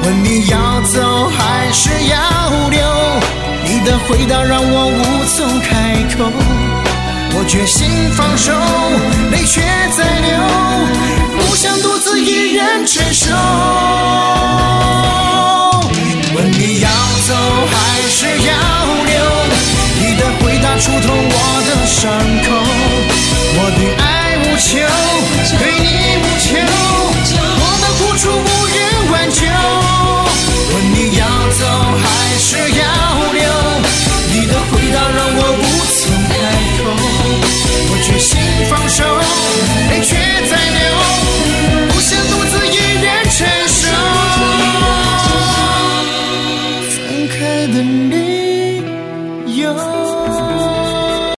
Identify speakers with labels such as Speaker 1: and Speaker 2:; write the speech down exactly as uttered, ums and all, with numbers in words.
Speaker 1: 问你要走还是要留，你的回答让我无从开口。我决心放手，泪却在流，不想独自一人承受。问你要走还是要留，你的回答触痛我的伤口。我对爱无求，对你无求，我的付出无人挽救。问你要走还是要留，你的回答让我无从开口。我决心放手，泪却